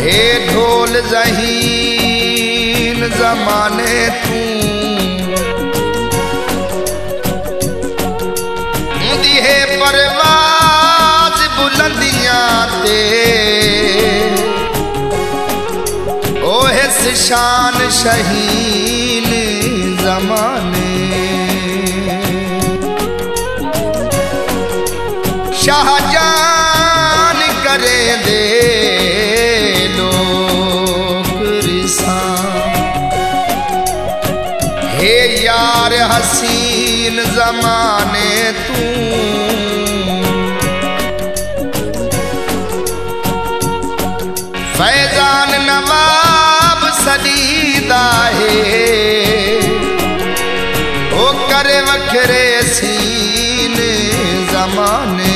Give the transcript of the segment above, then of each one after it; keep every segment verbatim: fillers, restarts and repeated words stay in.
हे ढोल ज़हीन ज़माने तू दिहे परवाज़ बुलंदियां ते ओहे शान शहीन ज़माने शाहजान करे दे हे यार हसीन ज़माने तू फैजान नवाब सदीदा है ओ करे वखरे सीन ज़माने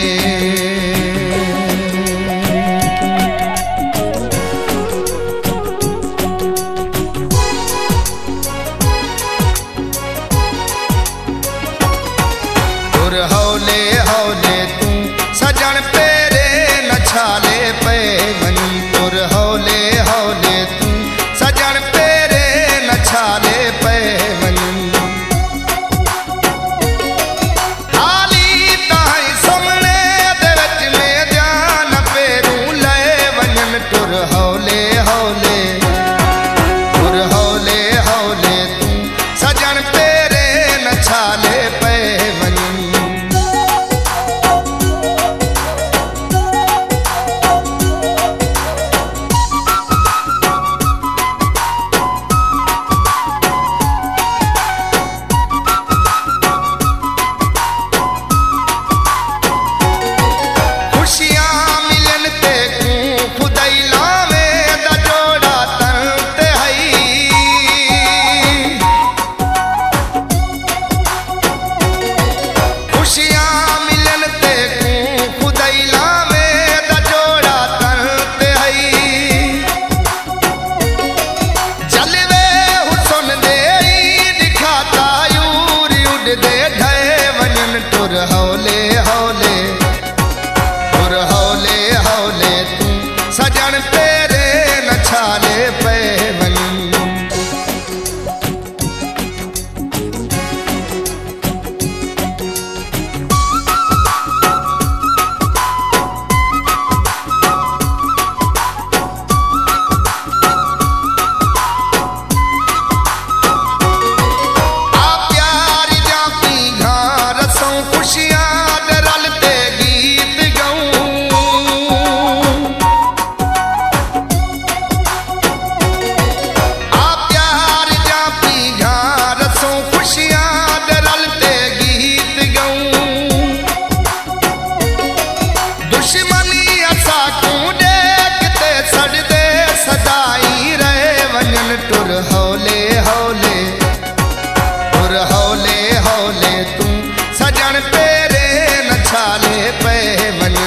हौले हौले तू सजन पेरे नछाले पे वनी तुर हौले हौले तू सजन पेरे नछाले पे वनी हाली ताई सामने दे विच में जान पेरू ले वनन तुर हौले हौले तुर हौले हौले तू सजन पेरे नछाले पे वनी तुर हौले हौले तुर हौले हौले तू सजन पेरे नछाले पे वनी तुर हौले हौले तुर हौले हौले तू सजन पेरे नछाले पे वनी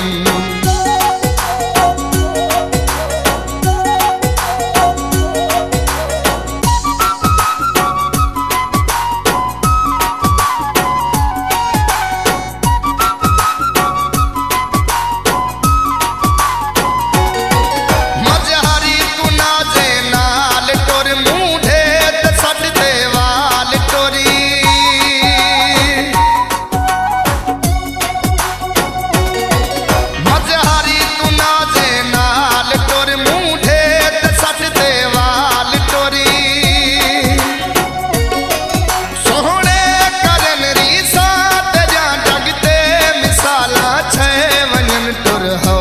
तुर